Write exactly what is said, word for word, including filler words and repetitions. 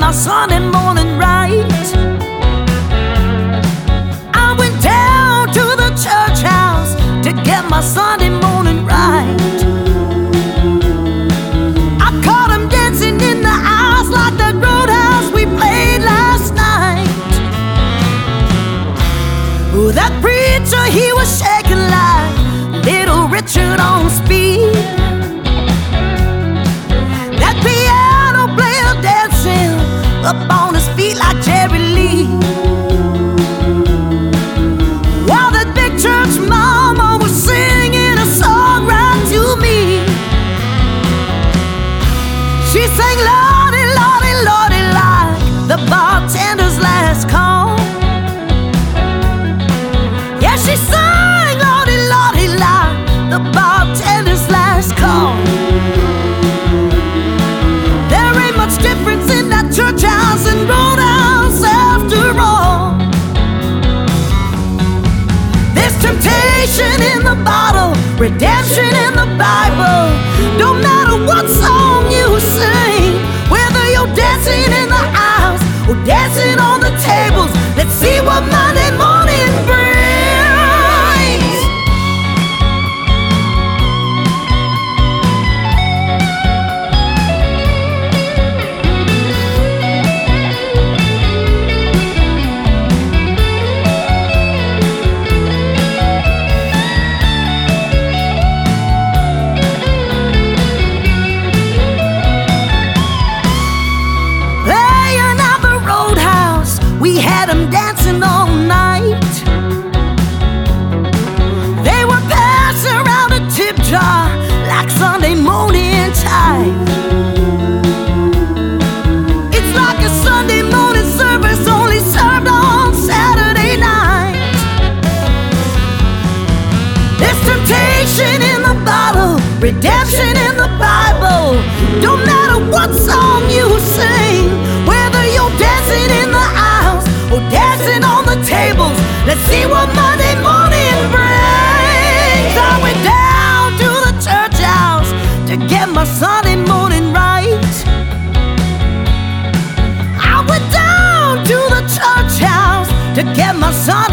my Sunday morning right. I went down to the church house to get my Sunday morning right. I caught him dancing in the aisles like that roadhouse we played last night. Oh, that preacher, he was shaking like Little Richard on speed. That piano player dancing up on his feet like Jerry Lee. While that big church mama was singing a song right to me. She sang Lordy, Lordy, Lordy like the bartender's last call. Yeah, she sang Lordy, Lordy like the bartender's last call. There ain't much difference in that church house and roadhouse after all. There's temptation in the bottle, redemption in the Bible. Don't matter what song you sing, whether you're dancing in the aisles or dancing on the tables. Let's see what Monday morning brings. We had them dancing all night. They were passing around a tip jar like Sunday morning tide. It's like a Sunday morning service only served on Saturday night. There's temptation in the bottle, redemption in the Bible. Don't matter what song you sing, whether you're dancing in the aisles or dancing on the tables. Let's see what Monday morning brings. I went down to the church house to get my Sunday morning right. I went down to the church house to get my Sunday